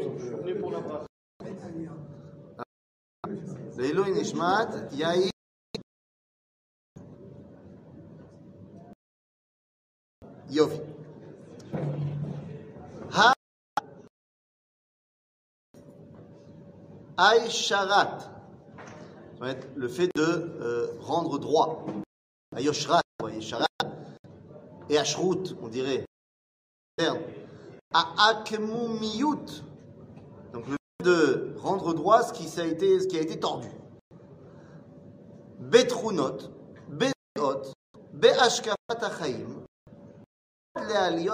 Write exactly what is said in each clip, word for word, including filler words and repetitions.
Leilui Nishmat Yair Yofi. Ha Aïcharat, le fait de euh, rendre droit. Ayoshrat, Aïcharat. Et Ashrut, on dirait. À Akmumiyut, donc le fait de rendre droit ce qui, ça a été, ce qui a été tordu. Betrunot, Beot, Beashkafat Achaim, Lealiot.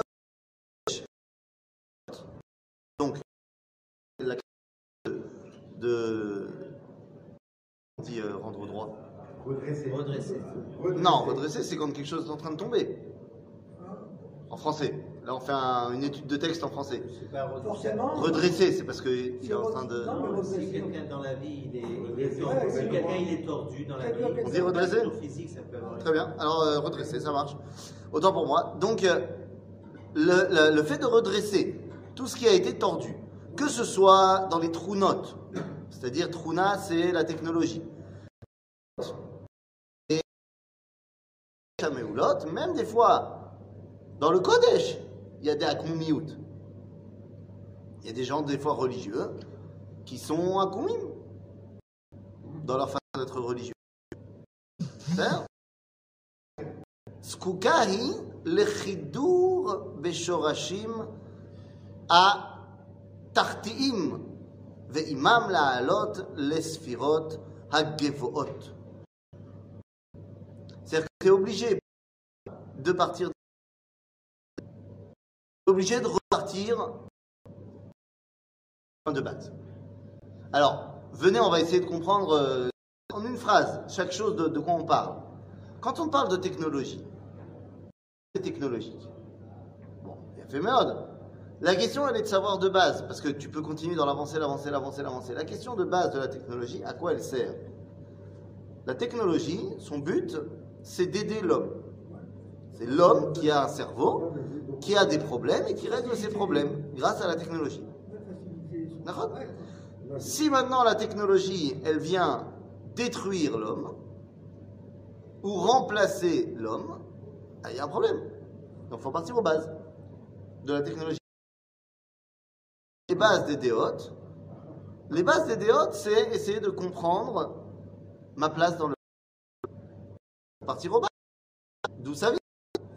Donc, la question de, de on dit euh, rendre droit. Redresser. Redresser. Non, redresser, c'est quand quelque chose est en train de tomber. En français. Là, on fait un, une étude de texte en français. C'est pas Forcément. Redresser, c'est parce qu'il est en train de. Non, si quelqu'un dans la vie, il est, il est tordu, ouais, si quelqu'un il est tordu dans la vie, on dit redresser. Physique, ça peut avoir très bien. Alors, euh, redresser, ça marche. Autant pour moi. Donc, euh, le, le, le fait de redresser tout ce qui a été tordu, que ce soit dans les trous notes, c'est-à-dire trouna, c'est la technologie. Et même des fois. Dans le Kodesh, il y a des Akumimiyut. Il y a des gens, des fois religieux, qui sont Akumim dans leur façon d'être religieux. Skukahi lechidur beshorashim a tartiim ve'imam la'alot lesfirot hagevoot. C'est-à-dire que tu es obligé de partir obligé de repartir de base. Alors, venez, on va essayer de comprendre euh, en une phrase chaque chose de, de quoi on parle. Quand on parle de technologie, c'est technologique. Bon, il y a fait merde. La question, elle est de savoir de base, parce que tu peux continuer dans l'avancée, l'avancée, l'avancée, l'avancée. La question de base de la technologie, à quoi elle sert? La technologie, son but, c'est d'aider l'homme. C'est l'homme qui a un cerveau, qui a des problèmes et qui règle ses problèmes grâce à la technologie. D'accord ? Si maintenant la technologie, elle vient détruire l'homme ou remplacer l'homme, il y a un problème. Donc il faut partir aux bases de la technologie. Les bases des déotes, les bases des déotes, c'est essayer de comprendre ma place dans le monde. Partir aux bases. D'où ça vient?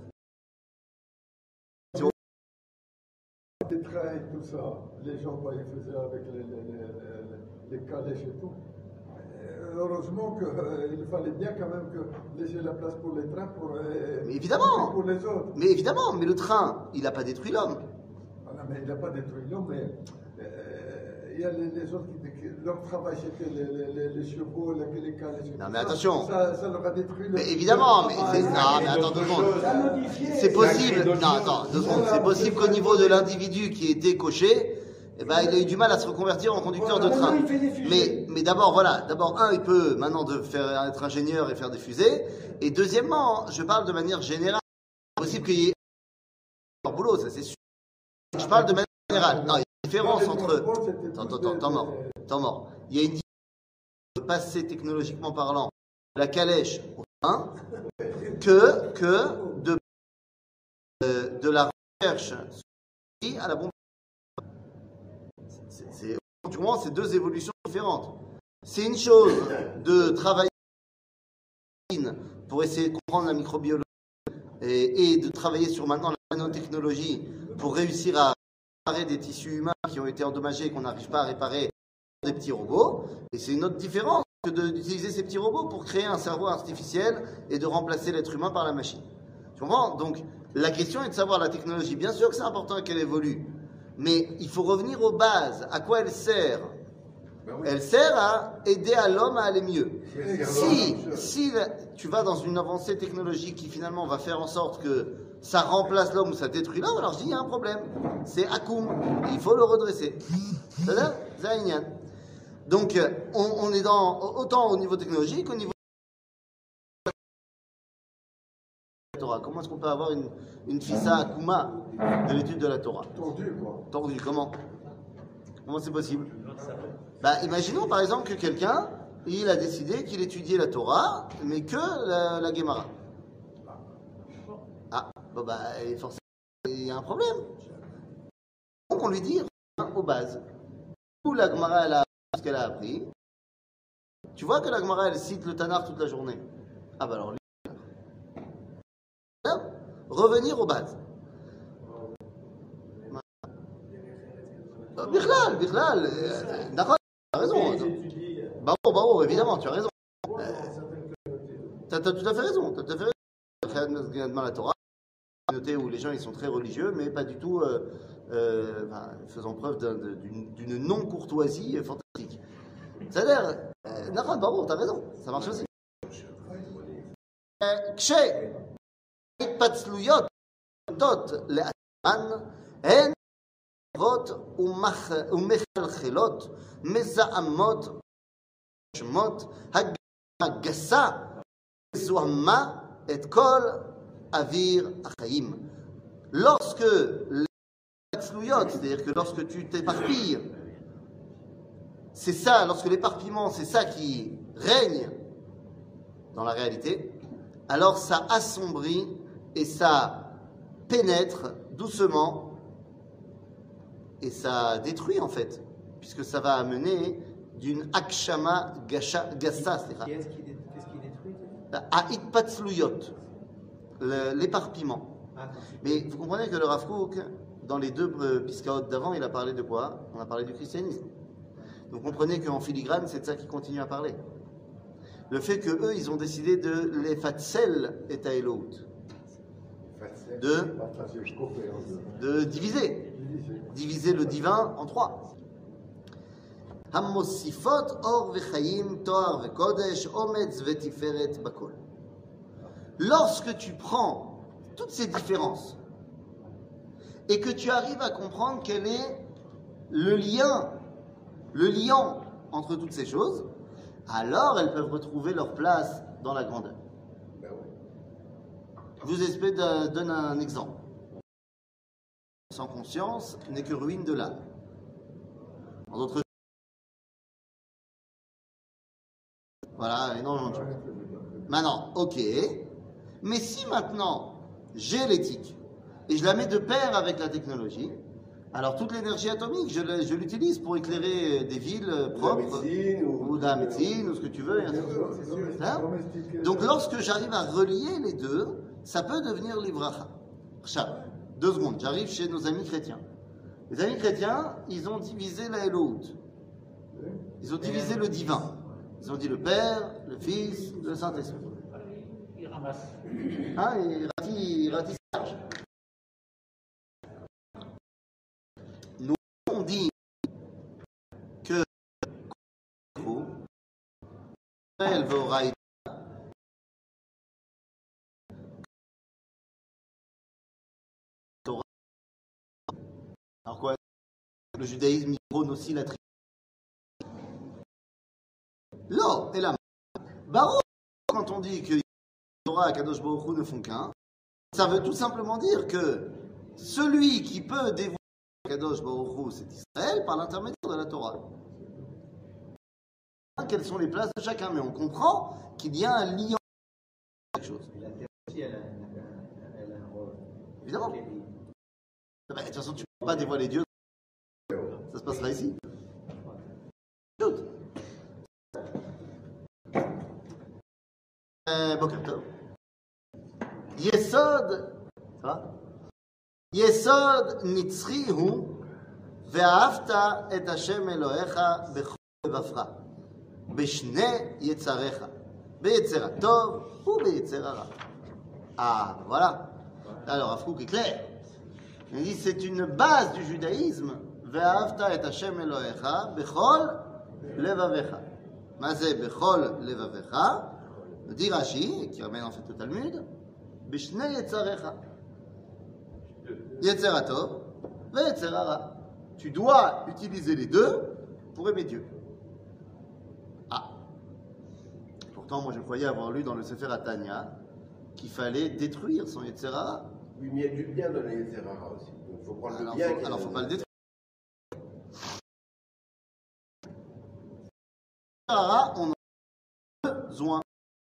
Les trains et tout ça, les gens quoi, ils faisaient avec les, les, les, les calèches et tout. Heureusement qu'il euh, fallait bien quand même que laisser la place pour les trains, pour, euh, mais évidemment, pour les autres. Mais évidemment, mais le train, il n'a pas détruit l'homme. Ah non, mais il n'a pas détruit l'homme, mais euh, il y a les, les autres qui, qui leur travail c'était les, les, les, les chevaux, les, les calèches. Non mais attention. Ça, ça leur a détruit le. Mais évidemment, mais, ah, mais non, mais attends deux secondes. C'est possible. Non, attends deux secondes. C'est possible qu'au niveau de l'individu qui était coché, eh ben, il a eu du mal à se reconvertir en conducteur voilà, de train. Mais, mais d'abord, voilà, d'abord, un, il peut maintenant de faire être ingénieur et faire des fusées. Et deuxièmement, je parle de manière générale. C'est possible qu'il y ait leur boulot, ça c'est sûr. Je parle de manière générale. Non, il y a une différence entre. Attends, attends, temps mort. Temps mort. Il y a une différence de passer technologiquement parlant la calèche au train que, que de, euh, de la recherche à la bombe. C'est, du moins, c'est deux évolutions différentes. C'est une chose de travailler pour essayer de comprendre la microbiologie et, et de travailler sur maintenant la nanotechnologie pour réussir à réparer des tissus humains qui ont été endommagés et qu'on n'arrive pas à réparer des petits robots. Et c'est une autre différence que de, d'utiliser ces petits robots pour créer un cerveau artificiel et de remplacer l'être humain par la machine. Tu comprends? Donc, la question est de savoir la technologie. Bien sûr que c'est important qu'elle évolue. Mais il faut revenir aux bases. À quoi elle sert? Ben oui. Elle sert à aider à l'homme à aller mieux. Si, si tu vas dans une avancée technologique qui finalement va faire en sorte que ça remplace l'homme ou ça détruit l'homme, alors je dis il y a un problème. C'est Akoum. Il faut le redresser. C'est-à-dire, Zaïnian. Donc, on, on est dans, autant au niveau technologique qu'au niveau de la Torah. Comment est-ce qu'on peut avoir une, une fissa Akouma de l'étude de la Torah? Tordu, quoi. Tordu, comment? Comment c'est possible? Bah, imaginons par exemple que quelqu'un, il a décidé qu'il étudiait la Torah, mais que la, la Gemara. Ah, bon bah, forcément, il y a un problème. Donc on lui dit, reviens aux bases. Où la Gemara, elle a ce qu'elle a appris. Tu vois que la Gemara, elle cite le Tanar toute la journée. Ah bah alors, lui, revenir aux bases. Bichlal, Bichlal, d'accord, tu as raison. Barreau, Barreau, évidemment, tu as raison. Tu as tout à fait raison. Tu as tout à fait raison. Dans la Torah, noté où les gens ils sont très religieux, mais pas du tout euh, euh, enfin, faisant preuve d'une non-courtoisie fantastique. C'est-à-dire, d'accord, Barreau, tu as raison, ça marche aussi. Kshe, התפצלויות לאטמן הן ומחלחלות, מזעמות, שמות, הגסה, זוהמה את כל אוויר החיים. Lorsque les התפצלויות, c'est-à-dire que lorsque tu t'éparpilles, c'est ça, lorsque l'éparpillement, c'est ça qui règne dans la réalité, alors ça assombrit et ça pénètre doucement et ça détruit en fait, puisque ça va amener d'une akshama gassa, Qu'est-ce qui détruit? à itpatzluyot, l'éparpillement. Ah, mais vous comprenez que le Rav Kook, dans les deux piskaot d'avant, il a parlé de quoi? On a parlé du christianisme. Vous comprenez qu'en filigrane, c'est de ça qu'il continue à parler. Le fait que eux, ils ont décidé de les fatsel et taïlout. De, de diviser. Diviser le divin en trois. Hammosifot or vechayim toar vekodesh ometz vetiferet bakol. Lorsque tu prends toutes ces différences et que tu arrives à comprendre quel est le lien, le lien entre toutes ces choses, alors elles peuvent retrouver leur place dans la grandeur. Je vous espère de donner un exemple. Sans conscience n'est que ruine de l'âme. En d'autres voilà, énormément de choses. Maintenant, ok, mais si maintenant j'ai l'éthique et je la mets de pair avec la technologie, alors toute l'énergie atomique, je, je l'utilise pour éclairer des villes propres, ou, ou de la médecine, ou ce que tu veux. Et ainsi de suite. Hein? Donc lorsque j'arrive à relier les deux, ça peut devenir l'ivracha. Deux secondes, j'arrive chez nos amis chrétiens. Les amis chrétiens, ils ont divisé la Elohut. Ils ont divisé le divin. Ils ont dit le Père, le Fils, le Saint-Esprit. Ils ramassent. Hein, ils ratissent large. Nous, on dit que elle va au raï. Alors quoi? Le judaïsme prône aussi la Trinité. Là, et là, Baruch, quand on dit que Torah et Kadosh Baruch Hu ne font qu'un, ça veut tout simplement dire que celui qui peut dévoiler Kadosh Baruch Hu, c'est Israël par l'intermédiaire de la Torah. Quelles sont les places de chacun, mais on comprend qu'il y a un lien avec quelque chose. La terre aussi, elle a, elle a un rôle. Évidemment. De toute façon, tu ne peux pas dévoiler Dieu. Ça se passera ici. Tout. Boker Tov. Yesod, ça va? Yesod nitzri hu ve'ahavta et Hashem Elohecha bechol levavcha b'shnei yetzarecha b'yetzer hatov ou b'yetzer hara. Ah, voilà. Alors, Afrouk est clair. Il dit c'est une base du judaïsme. Ve'ahavta et Hashem Elohecha bechol levavecha. Mazé bechol levavecha. Dit Rashi, qui ramène en fait le Talmud, Bishnei Yetzarecha. Yetzerato, Yetzerara. Tu dois utiliser les deux pour aimer Dieu. Ah. Pourtant, moi je croyais avoir lu dans le Sefer Atanya qu'il fallait détruire son Yetzerara. Oui, mais il y a du bien dans le Yetzerara aussi. Donc il faut prendre alors, le bien. Faut, alors, il ne faut pas le détruire. Yetzirara, on en a besoin.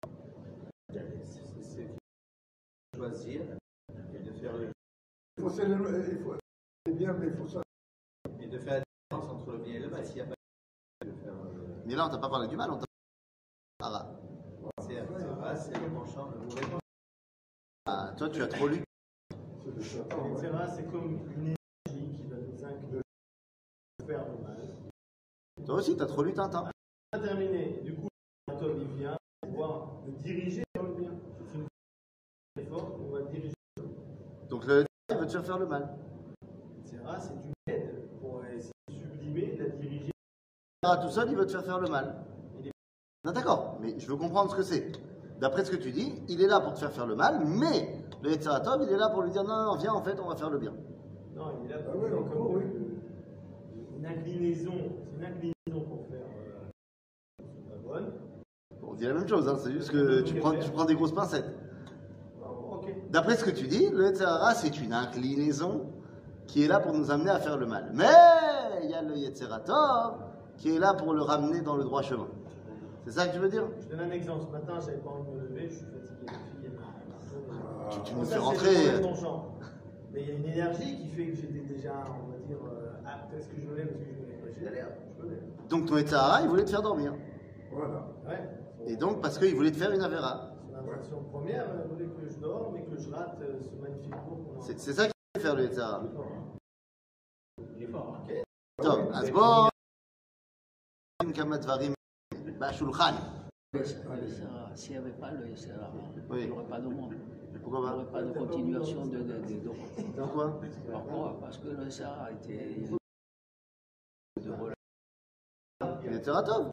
C'est choisir et de faire le Il faut, il faut, c'est bien, mais il faut ça. et de faire la différence entre le bien et le mal. S'il n'y a pas de faire. euh, Mais là, on t'a pas parlé du mal, on t'a parlé de Yetzirara. C'est c'est vrai, c'est le penchant, le mauvais penchant. Ah, toi, tu as trop lu. C'est le Satan, Et ouais. cetera, c'est comme une énergie qui va nous inclure faire du mal. Toi aussi, tu as trop lu Tintin. On a terminé. Du coup, Tom, il vient pouvoir le diriger vers le bien. C'est une force, on va diriger. Donc le il veut te faire faire le mal. et cetera, c'est une aide pour essayer de sublimer, de la diriger. Ah, tout seul, il veut te faire faire le mal. Non, d'accord, mais je veux comprendre ce que c'est. D'après ce que tu dis, il est là pour te faire faire le mal, mais le Yetzeratov, il est là pour lui dire non, non, viens, en fait, on va faire le bien. Non, il est là Ah pour oui, faire encore, comme oui. une inclinaison. C'est une inclinaison pour faire euh, la bonne. On dit la même chose, hein, c'est juste que tu prends, tu prends des grosses pincettes. Oh, ok. D'après ce que tu dis, le Yetzerara, c'est une inclinaison qui est là pour nous amener à faire le mal. Mais il y a le Yetzeratov qui est là pour le ramener dans le droit chemin. C'est ça que tu veux dire? Je donne un exemple. Ce matin, j'avais pas envie de me lever, je suis fatigué. La fille, elle m'a- Tu, tu Bon, nous ça, fais c'est rentrer. le mauvais penchant. Mais il y a une énergie qui fait que j'étais déjà, on va dire, euh, ah, est-ce que je me lève, est-ce que je me lève? Je suis allé, je me lève. Donc ton Yetzerara, il voulait te faire dormir. Voilà. Ouais. Et donc, parce qu'il voulait te faire une Avera. Son intention première, elle voulait que je dorme et que je rate euh, ce magnifique cours qu'on a. C'est c'est ça qu'il voulait faire le Yetzerara. Il est fort. Hein. טוב, אז בואו כמה דברים בשולחן. Le Sahara, s'il n'y avait pas le Sahara, Oui. il n'y aurait pas de monde. Pourquoi Il n'y pas? aurait pas de continuation de, de, de, de- Pourquoi? Pourquoi? Parce que le Sahara était de relais. Il était ratov.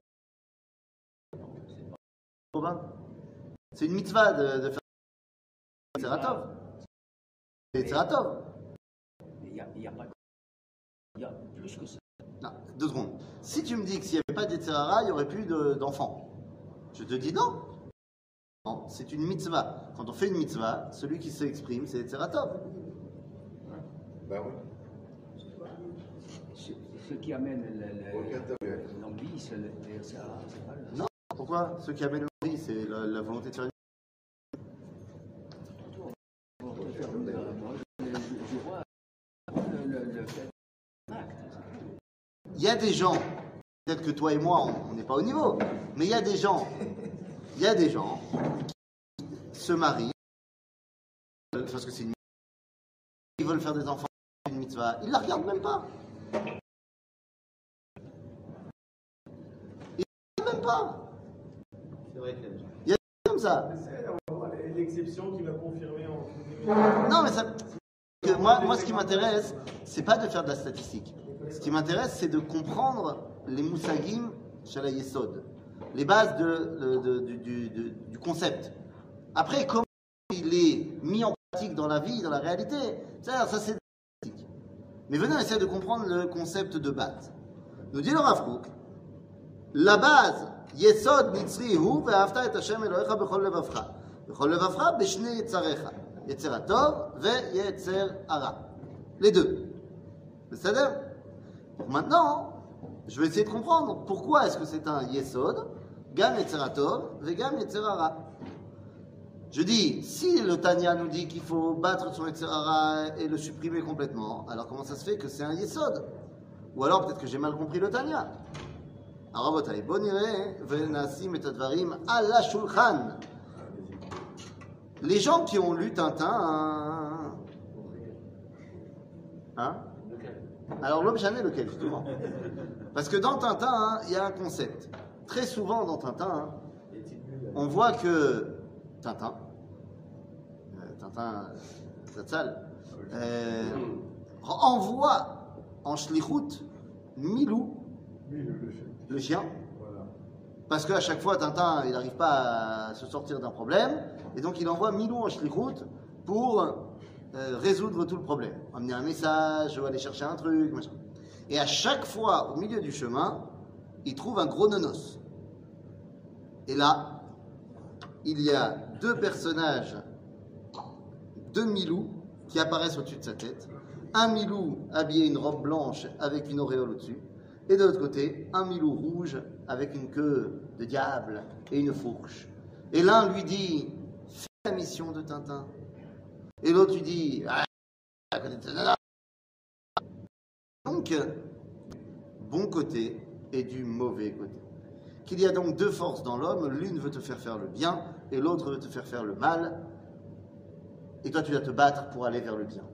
Robin, c'est une mitzvah de, de faire. C'est ratov. C'est ratov. Il n'y a, il y a pas il y a plus que ça. Non, deux secondes. Si tu me dis que s'il n'y avait pas d'Etzerara, il n'y aurait plus de- d'enfants, je te dis non. Non, c'est une mitzvah. Quand on fait une mitzvah, celui qui s'exprime, c'est Etzeratov. Ben oui. Ce, ce qui amène le- Aucun le- intérêt. l'envie, c'est le le Sahara, c'est pas le Non. Pourquoi? Ceux qui amènent le riz, c'est la, la volonté de faire une. Pour te faire le- moi, je, je- je vois le, le, le fait d'un acte. Il y a des gens, peut-être que toi et moi, on on n'est pas au niveau, mais il y a des gens, il y a des gens qui se marient, euh, parce que c'est une mitzvah, ils veulent faire des enfants, c'est une mitzvah, ils la regardent même pas. Ils la regardent même pas. C'est vrai que Il y a des gens comme ça. C'est on va voir l'exception qui va confirmer en. Non, mais ça. que moi, moi, ce qui m'intéresse, c'est pas de faire de la statistique. Ce qui m'intéresse, c'est de comprendre les moussagim shala yesod, les bases de, de- de- du, du- du- du concept. Après, comment il est mis en pratique dans la vie, dans la réalité, ça, ça c'est de la statistique. Mais venez, on essaie de comprendre le concept de base. Nous dit le Rav Kook, la base, yesod nitzri hu ve'ahavta et Hashem Elohecha bechol levavcha. Bechol levavcha b'shnei yetzarecha. Yetzer hatov ve'yetzer hara. Les deux. C'est ça? Maintenant, je vais essayer de comprendre pourquoi est-ce que c'est un yesod, gam yetzer hatov ve'gam yetzer hara. Je dis, si le Tanya nous dit qu'il faut battre son yetzer hara et le supprimer complètement, alors comment ça se fait que c'est un yesod? Ou alors peut-être que j'ai mal compris le Tanya. Alors, רבותיי, בואו נראה ונשים את הדברים על השולחן. Les gens qui ont lu Tintin, hein, hein? Alors l'homme jamais lequel justement? Parce que dans Tintin, hein, il y a un concept. Très souvent dans Tintin, hein, on voit que Tintin, euh, Tintin, Zatzal, euh, envoie en shlichut Milou, Oui, le, le chien. le chien, Voilà. parce qu'à chaque fois, Tintin, il n'arrive pas à se sortir d'un problème, et donc il envoie Milou en shlichut pour euh, résoudre tout le problème, amener un message, ou aller chercher un truc, machin. Et à chaque fois, au milieu du chemin, il trouve un gros nonos. Et là, il y a deux personnages, deux Milou, qui apparaissent au-dessus de sa tête. Un Milou habillé une robe blanche avec une auréole au-dessus, Et de l'autre côté, un milou rouge avec une queue de diable et une fourche. Et l'un lui dit, fais la mission de Tintin. Et l'autre lui dit, ah, à côté de Tintin. Donc, bon côté et du mauvais côté. Qu'il y a donc deux forces dans l'homme, l'une veut te faire faire le bien et l'autre veut te faire faire le mal. Et toi, tu vas te battre pour aller vers le bien.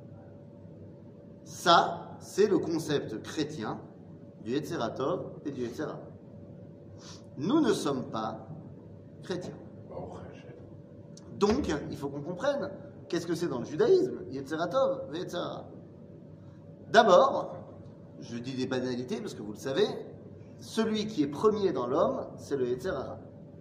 Ça, c'est le concept chrétien du Yetzer Tov et du Yetzer Hara. Nous ne sommes pas chrétiens. Donc, il faut qu'on comprenne qu'est-ce que c'est dans le judaïsme, Yetzer Tov et Yetzer Hara. D'abord, je dis des banalités parce que vous le savez, celui qui est premier dans l'homme, c'est le Yetzer Hara.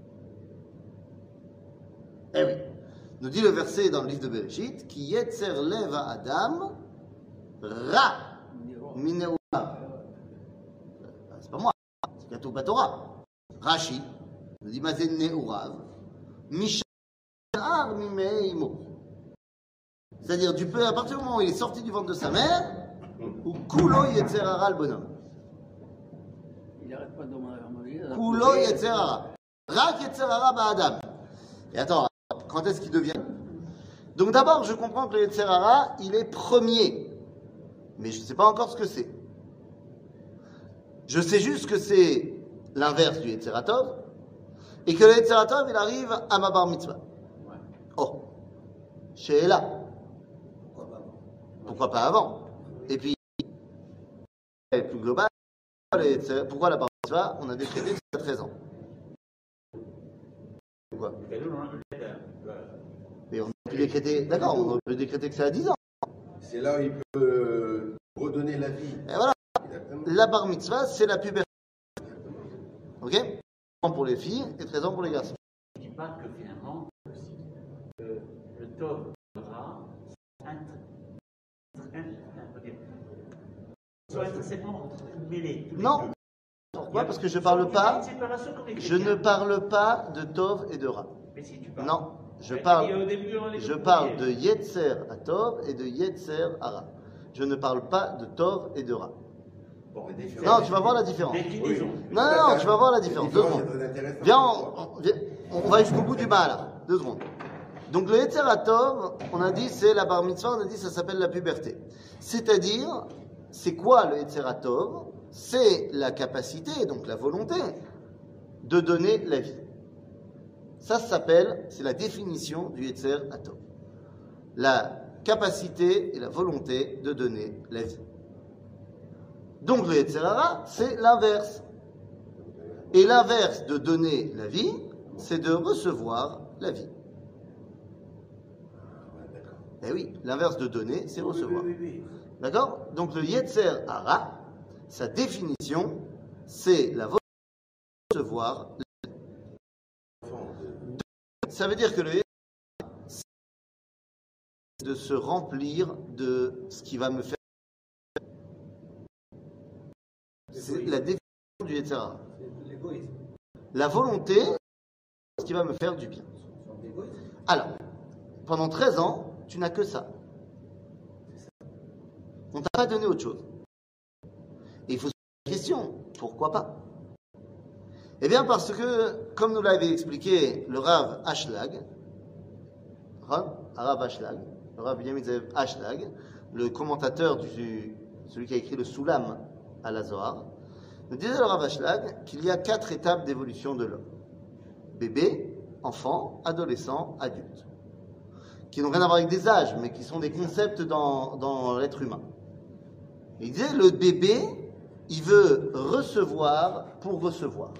Eh oui. Nous dit le verset dans le livre de Bereshit, qui Yetzer Lev Adam Ra Mineu. C'est pas moi, c'est Katou Batora. Rashi nous dit Mazen Neurav Mishar Mimeimo. C'est-à-dire, du peu, à partir du moment où il est sorti du ventre de sa mère, ou Kulo Yetzer Hara le bonhomme. Il n'arrête pas de demander. Kulo Yetzer Hara. Rak Yetzer Hara Ba'adam. Et attends, quand est-ce qu'il devient? Donc d'abord, je comprends que le Yetzer Hara, il est premier. Mais je ne sais pas encore ce que c'est. Je sais juste que c'est l'inverse du Yetzer Tov. Et que le Yetzer Tov, il arrive à ma bar mitzvah. Oh. Chez Ella. Pourquoi pas avant? Et puis, plus global, pourquoi la bar mitzvah? On a décrété que c'est à treize ans. Pourquoi? Mais on a pu décréter, d'accord, on peut décréter que c'est à dix ans. C'est là où il peut euh, redonner la vie. Et voilà. Exactement. La bar mitzvah, c'est la puberté. Ok? treize ans pour les filles et treize ans pour les garçons. Tu parles que finalement, euh, le Tov sera intrinsèquement mêlé. Non. Pourquoi? Parce que je parle pas, je ne parle pas de Tov et de Ra. Mais si tu parles. Non. Je Ouais, parle, et au début, on les je deux parle premiers. de Yetzer Tov et de Yetzer Hara. Je ne parle pas de Tov et de Ra. Bon, Non, tu vas voir la différence. Déclinaison. Non, non, non, tu vas voir la différence. Deux secondes. Viens, on, on- viens, on va jusqu'au bout du bas là. Deux secondes. Donc le Yetzer Tov, on a dit c'est la bar mitzvah, on a dit ça s'appelle la puberté. C'est-à-dire, c'est quoi le Yetzer Tov? C'est la capacité, donc la volonté, de donner la vie. Ça s'appelle, c'est la définition du Yetzer Tov. La capacité et la volonté de donner la vie. Donc le Yetzer Hara, c'est l'inverse. Et l'inverse de donner la vie, c'est de recevoir la vie. Eh oui, l'inverse de donner, c'est recevoir. D'accord? Donc le Yetzer Hara, sa définition, c'est la volonté de recevoir la vie. Ça veut dire que le Yetzer Hara, c'est de se remplir de ce qui va me faire. C'est la définition du Yetzer Hara. La volonté, ce qui va me faire du bien. Alors, pendant treize ans, tu n'as que ça. On ne t'a pas donné autre chose. Et il faut se poser la question, pourquoi pas? Eh bien parce que, comme nous l'avait expliqué le Rav Ashlag, Rav, Rav Ashlag, le Rav Binyamin Zev Ashlag, le commentateur du, celui qui a écrit le Soulam à la Zohar, nous disait le Rav Ashlag qu'il y a quatre étapes d'évolution de l'homme. Bébé, enfant, adolescent, adulte. Qui n'ont rien à voir avec des âges, mais qui sont des concepts dans, dans l'être humain. Et il disait, le bébé, il veut recevoir pour recevoir.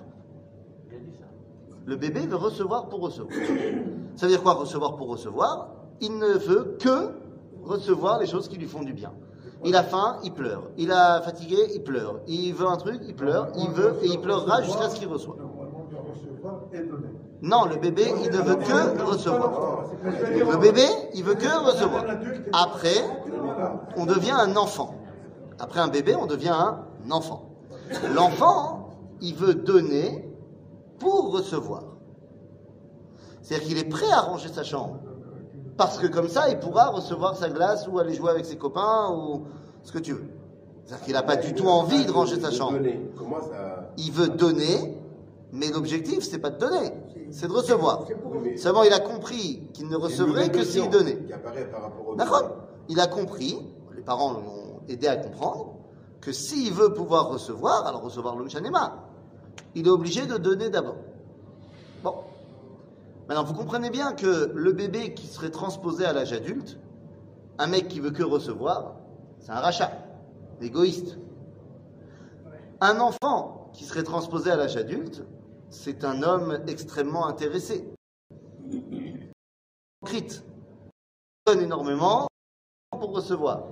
Le bébé veut recevoir pour recevoir. Ça veut dire quoi, recevoir pour recevoir? Il ne veut que recevoir les choses qui lui font du bien. Il a faim, il pleure. Il a fatigué, il pleure. Il veut un truc, il pleure. Il veut et il pleurera jusqu'à ce qu'il reçoive. Normalement, de recevoir et donner. Non, le bébé, il ne veut que recevoir. Le bébé, il veut que recevoir. Après, on devient un enfant. Après un bébé, on devient un enfant. L'enfant, il veut donner pour recevoir. C'est-à-dire qu'il est prêt à ranger sa chambre. Parce que comme ça, il pourra recevoir sa glace ou aller jouer avec ses copains ou ce que tu veux. C'est-à-dire qu'il n'a pas du tout envie de ranger sa chambre. Donner. Comment ça... Il veut donner, mais l'objectif, c'est pas de donner, c'est de recevoir. C'est pour- Oui, mais Seulement, il a compris qu'il ne recevrait que s'il donnait. Qui apparaît par rapport au... D'accord ? Il a compris, les parents l'ont aidé à comprendre, que s'il veut pouvoir recevoir, alors recevoir le Shanema, il est obligé de donner d'abord. Bon. Maintenant, vous comprenez bien que le bébé qui serait transposé à l'âge adulte, un mec qui veut que recevoir, c'est un rachat, égoïste. Un enfant qui serait transposé à l'âge adulte, c'est un homme extrêmement intéressé. Hypocrite. Il donne énormément pour recevoir.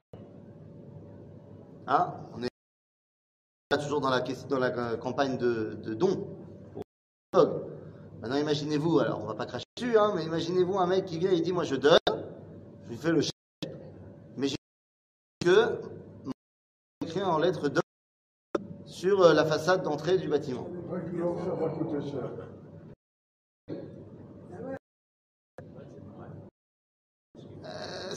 Hein? On est toujours dans la, dans la campagne de, de dons. Pour Maintenant, imaginez-vous, alors on va pas cracher dessus, hein, mais imaginez-vous un mec qui vient et il dit moi je donne, je lui fais le chèque, mais j'ai que écrit en lettres d'or sur la façade d'entrée du bâtiment. Un kilo, ça va coûter cher. Euh,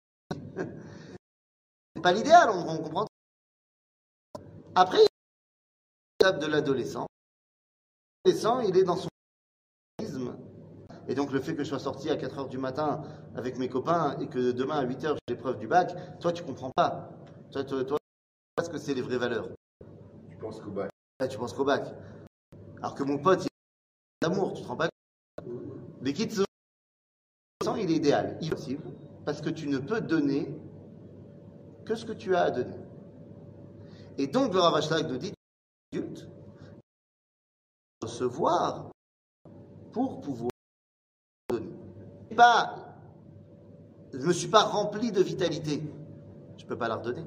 c'est pas l'idéal, on, on comprend. Après, l'étape de l'adolescent. L'adolescent, il est dans son isme. Et donc le fait que je sois sorti à quatre heures du matin avec mes copains et que demain à huit heures j'ai l'épreuve du bac, toi tu comprends pas. Toi, toi, toi tu sais ce que c'est les vraies valeurs. Tu penses qu'au bac. Là, tu penses qu'au bac. Alors que mon pote, il est d'amour, tu te rends pas compte. Les kids, il est idéal, il est possible, parce que tu ne peux donner que ce que tu as à donner. Et donc le Rav Ashlag nous dit, adulte, recevoir pour pouvoir donner. Pas, je ne me suis pas rempli de vitalité, je ne peux pas la redonner.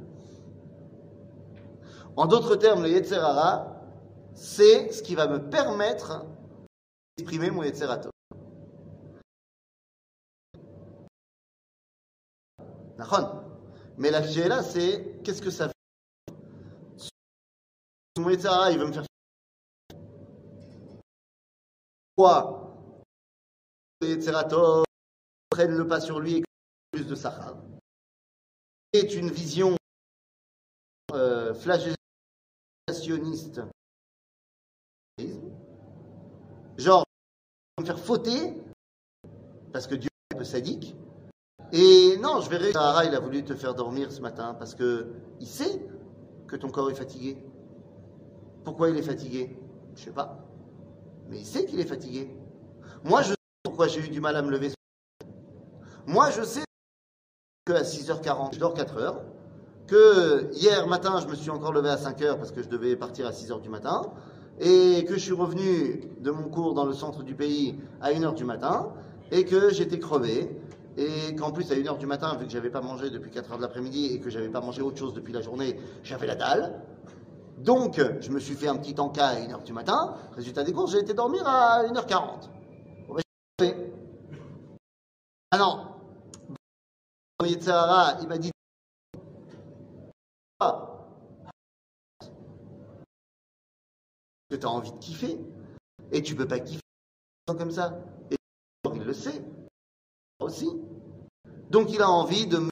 En d'autres termes, le Yetzer Hara, c'est ce qui va me permettre d'exprimer mon Yetzer Hatov. D'accord ? Mais la là, c'est qu'est-ce que ça fait ? Mon Yetzer Hara, il veut me faire quoi ? Le Yetzer Hatov prenne le pas sur lui et plus de Sahar. C'est une vision euh, flagellationniste. Genre, me faire fauter parce que Dieu est un peu sadique. Et non, je verrai. Sahara, il a voulu te faire dormir ce matin parce que il sait que ton corps est fatigué. Pourquoi il est fatigué ? Je sais pas. Mais il sait qu'il est fatigué. Moi, je sais pourquoi j'ai eu du mal à me lever. Moi, je sais qu'à six heures quarante, je dors quatre heures. Que hier matin, je me suis encore levé à cinq heures parce que je devais partir à six heures du matin. Et que je suis revenu de mon cours dans le centre du pays à une heure du matin. Et que j'étais crevé. Et qu'en plus, à une heure du matin, vu que j'avais pas mangé depuis quatre heures de l'après-midi et que j'avais pas mangé autre chose depuis la journée, j'avais la dalle. Donc, je me suis fait un petit encas à une heure du matin. Résultat des courses, j'ai été dormir à une heure quarante. Bon, ben, je suis ah non. Le Yetzer Hara, il m'a dit ah, que tu as envie de kiffer. Et tu peux pas kiffer comme ça. Et il le sait aussi. Donc, il a envie de me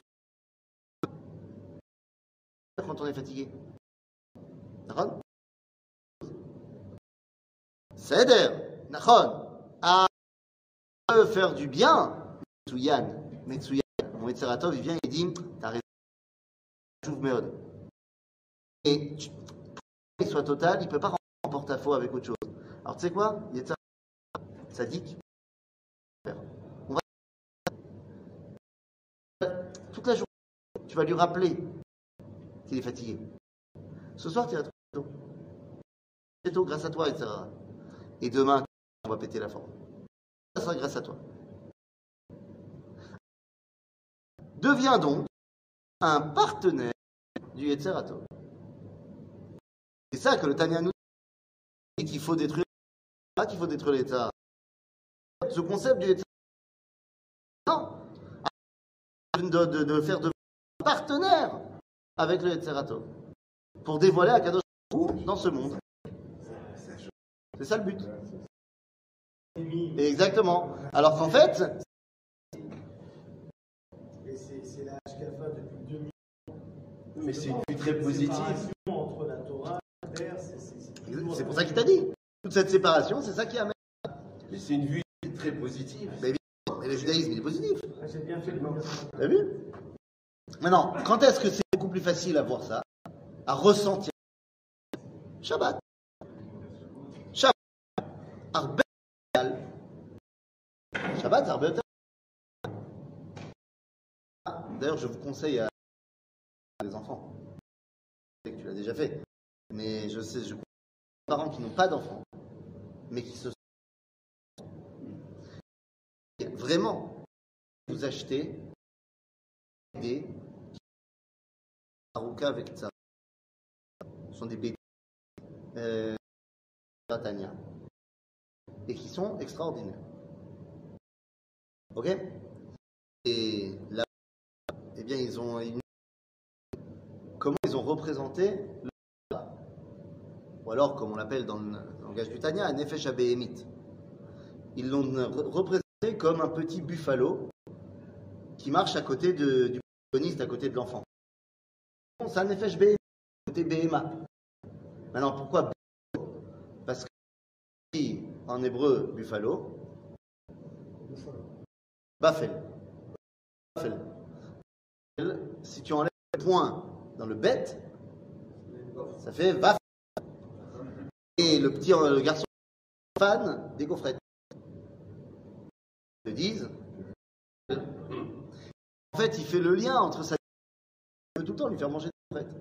quand on est fatigué. D'accord ? Seder, Nachon, à faire du bien, Metsuyan, Metsuyan, mon Yetzer Hatov, il vient et dit, t'as raison, j'ouvre mes odes. Et tu, pour qu'il soit total, il ne peut pas rentrer en porte-à-faux avec autre chose. Alors tu sais quoi, Yetzer Hatov, sadique, on va toute la journée, tu vas lui rappeler qu'il est fatigué. Ce soir, tu iras trop tôt. C'est tôt grâce à toi, et cetera. Et demain, on va péter la forme. Ça sera grâce à toi. Deviens donc un partenaire du Yetzer Hatov. C'est ça que le Tanya nous dit qu'il faut détruire, pas qu'il faut détruire le Yetzer Hara. Ce concept du Yetzer Hara, non, de, de, de faire de partenaire avec le Yetzer Hatov pour dévoiler à Kadosh dans ce monde. C'est ça le but. Exactement. Alors qu'en fait, et c'est la Hashkafa depuis deux mille. Mais c'est une vue très positive. Séparation entre la Torah et la terre, c'est- c'est- c'est- C'est pour ça qu'il t'a dit. Toute cette séparation, c'est ça qui amène. Mais c'est une vue très positive. Mais évidemment, mais le judaïsme, il est positif. Ah, j'ai bien fait de le dire. T'as vu? Maintenant, quand est-ce que c'est beaucoup plus facile à voir ça? À ressentir? Shabbat. Shabbat. Arbe Shabbat, Arbe D'ailleurs, je vous conseille à les enfants. Je sais que tu l'as déjà fait. Mais je sais, je conseille aux parents qui n'ont pas d'enfants, mais qui se sont. Vraiment, vous achetez des Haruka avec ça. Ce sont des bébés euh, Tania et qui sont extraordinaires. Ok? Et là, eh bien, ils ont une... comment ils ont représenté le... ou alors, comme on l'appelle dans le langage du Tania, un Nefesh Abéhémite. Ils l'ont re- représenté comme un petit buffalo qui marche à côté de, du protagoniste, à côté de l'enfant. C'est un Nefesh Béhéma, côté Béhéma. Maintenant, pourquoi buffalo? Parce que en hébreu, buffalo, bafel. Bafel. Si tu enlèves le point dans le bête, ça fait vaf. Et le petit le garçon fan des gaufrettes. Ils te disent. En fait, il fait le lien entre sa. Il veut tout le temps lui faire manger des gaufrettes.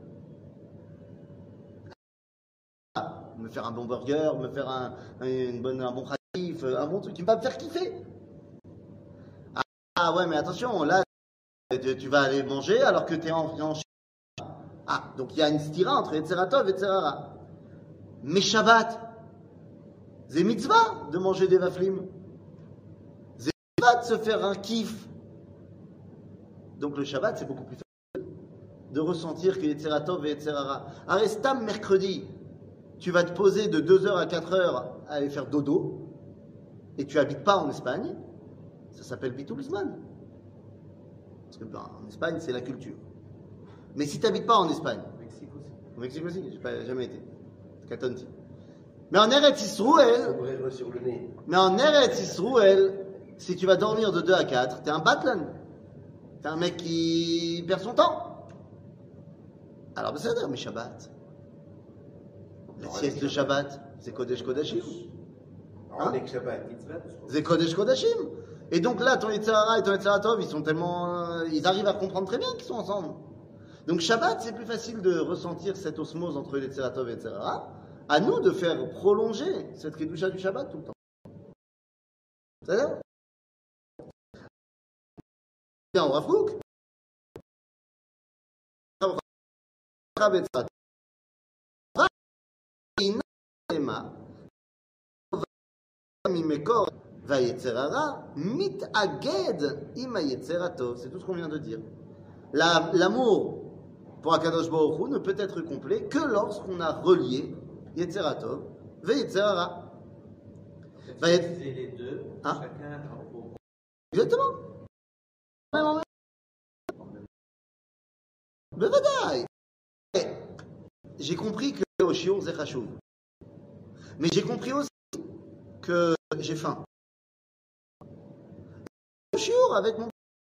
Ah, me faire un bon burger, me faire un, une bonne, un bon khatif, un bon truc qui va me faire kiffer. Ah, ah ouais, mais attention, là, tu, tu vas aller manger alors que tu es en, en. Ah, donc il y a une stira entre Yetzeratov et Yetzerara. Mais Shabbat, c'est mitzvah de manger des vaflim. C'est mitzvah de se faire un kiff. Donc le Shabbat, c'est beaucoup plus facile de ressentir que Yetzeratov et Yetzerara. Arestam, mercredi, tu vas te poser de deux heures à quatre heures à aller faire dodo, et tu habites pas en Espagne, ça s'appelle Bitoulzman. Parce que ben, en Espagne, c'est la culture. Mais si tu n'habites pas en Espagne, Mexique aussi. au Mexique aussi, j'ai pas jamais été. Katonti. Mais en Eretz Yisroel, Sombrero sur le nez. mais en Eretz Yisroel, si tu vas dormir de deux à quatre, t'es un batlan. T'es un mec qui perd son temps. Alors, ben, ça veut dire, mais Shabbat. La sieste de Shabbat, c'est Kodesh Kodashim. On est que Shabbat. C'est Kodesh Kodashim. Et donc là, ton Yetzirara et ton Yetzeratov, ils sont tellement. euh, Ils arrivent à comprendre très bien qu'ils sont ensemble. Donc Shabbat, c'est plus facile de ressentir cette osmose entre les Yetzeratov et Yetzirara. À nous de faire prolonger cette Kedusha du Shabbat tout le temps. C'est-à-dire Bien, on va Frouk. C'est tout ce qu'on vient de dire. La- L'amour pour Akadosh Baruch Hu ne peut être complet que lorsqu'on a relié Yetzeratov ve Yetzerara. Va y- C'est les deux, Hein? chacun au Exactement. Même en même. Bevadaï. Et J'ai compris que au shiur c'est chashuv. Mais j'ai compris aussi que j'ai faim. Au shiur avec mon.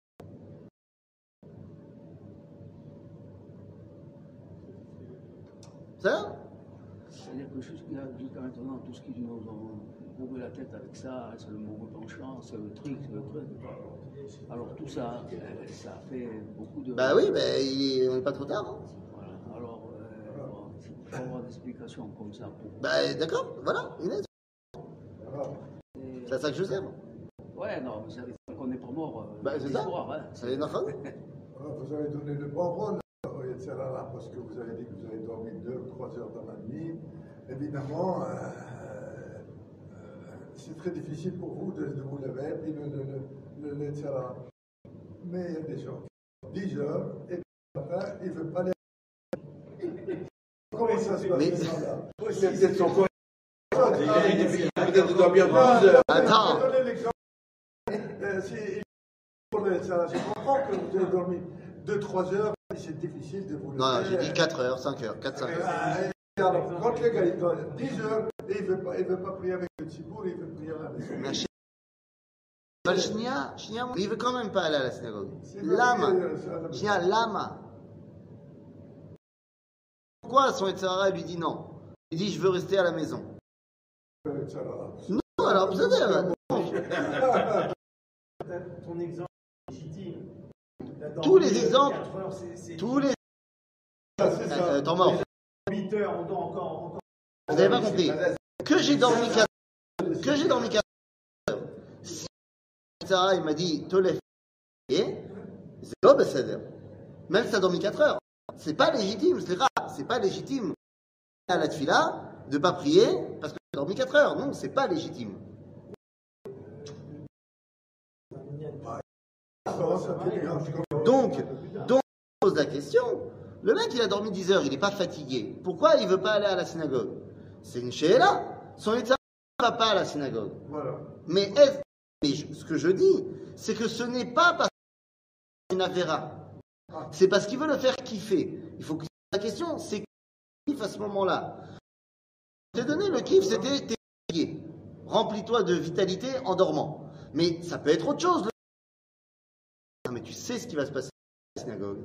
Ça? C'est-à-dire que jusqu'à jusqu'à maintenant, tout ce qui nous ont bourré la tête avec ça, c'est le mauvais penchant, c'est le truc, c'est le truc. Alors tout ça, euh, ça fait beaucoup de... Bah oui, bah, il- on n'est pas trop tard. Hein. Voilà. Alors, euh, bon, il faut avoir des explications comme ça. Pour... Bah d'accord, voilà, Inès. Et- C'est à ça que je sais. moi. Ouais, non, mais ça on connaît pas mort euh, Bah, c'est ça. l'histoire. Hein. Ça les enfants. Alors, vous avez donné le bon rôle au Yetzirara parce que vous avez dit que vous avez dormi deux ou trois heures dans la nuit. Évidemment, euh, euh, c'est très difficile pour vous de, de vous lever et puis le, le, le, le Yetzirara. Mais il y a des gens qui dix heures et puis le matin, ils ne veulent pas les. Comment ça se passe Mais- ça, là Mais peut-être son corps. Peut-être de dormir douze heures. Attends. Je vais donner l'exemple. Euh, si- pour le Yetzirara, je comprends que vous avez dormi deux trois heures, c'est difficile de vous le Non, non, faire. j'ai dit quatre heures, cinq heures, quatre, cinq heures. Euh, et alors, quand le gars il donne dix heures, et il ne veut, pas- il veut pas prier avec le tzibour, il veut prier à la maison. Mais chez- אבל שנייה, שנייה, il veut quand même pas aller à la synagogue. C'est pas Lama. prier, euh, c'est à la maison. שנייה, lama. Pourquoi son Etzara lui dit non? Il dit je veux rester à la maison. Euh, ça va. Non, alors vous savez, Ton exemple est légitime. La tous les dormir exemples, quatre heures, c'est- c'est- tous les. Ah, c'est ça. Euh, temps mort. huit heures, on dort encore. encore. Vous n'avez pas compris. Que j'ai dormi quatre heures. Que j'ai dormi quatre heures. Si Sarah, il m'a dit, te lève. Et c'est pas Besséder. Même si tu as dormi quatre heures. C'est pas légitime, c'est rare. C'est pas légitime à la tfila de pas prier parce que tu as dormi quatre heures. Non, c'est pas légitime. Donc, donc, on pose la question. Le mec, il a dormi dix heures, il n'est pas fatigué. Pourquoi il ne veut pas aller à la synagogue? C'est une shéla. Son état ne va pas à la synagogue. Voilà. Mais, est mais je- ce que je dis, c'est que ce n'est pas parce qu'il a une avéra. C'est parce qu'il veut le faire kiffer. Il faut que la question, c'est kiff à ce moment-là. Je t'ai donné le kiff, c'était t'es fatigué. Remplis-toi de vitalité en dormant. Mais ça peut être autre chose. Le... Non, mais tu sais ce qui va se passer à la synagogue.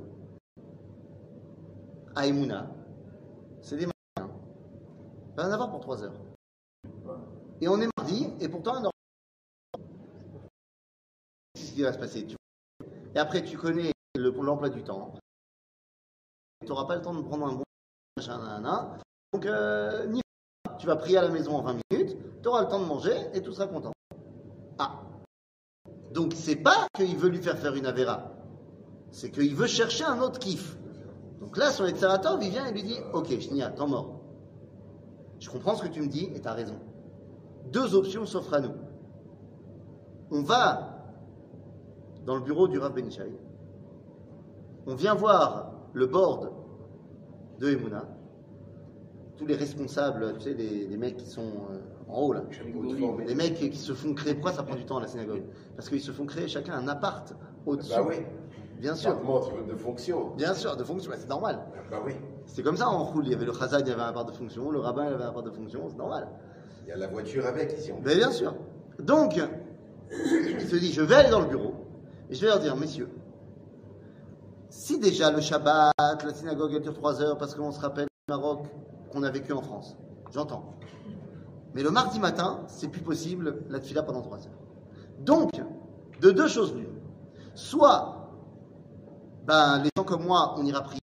À Emouna, c'est des matins. Il va en avoir pour trois heures. Et on est mardi, et pourtant on a... C'est ce qui va se passer. Tu vois. Et après, tu connais le- l'emploi du temps. Tu n'auras pas le temps de prendre un bon machin, nanana. Donc, euh, ni- tu vas prier à la maison en vingt minutes, tu auras le temps de manger, et tout sera content. Ah. Donc, c'est pas qu'il veut lui faire faire une avéra. C'est qu'il veut chercher un autre kiff. Donc là, son Etzaratov, il vient et lui dit « Ok, Shnia, t'en mort. Je comprends ce que tu me dis et t'as raison. Deux options s'offrent à nous. On va dans le bureau du Rav Ben Ishai. On vient voir le board de Emouna. Tous les responsables, tu sais, les, les mecs qui sont euh, en haut là. Les mecs qui se font créer. Pourquoi ça prend du temps à la synagogue? Parce qu'ils se font créer chacun un appart au-dessus. Bah oui. Bien Ça sûr. montre de fonction. Bien sûr, de fonction, c'est normal. Bah oui. C'était comme ça en roule. Il y avait le Chazan, il y avait un part de fonction, le rabbin, il avait un part de fonction, c'est normal. Il y a la voiture avec ici. Mais bien sûr. Donc, il se dit, je vais aller dans le bureau et je vais leur dire, messieurs, si déjà le Shabbat, la synagogue elle dure trois heures parce qu'on se rappelle du Maroc qu'on a vécu en France, j'entends. Mais le mardi matin, c'est plus possible la tfila pendant trois heures. Donc, de deux choses l'une. Soit, ben, les gens comme moi, on ira prier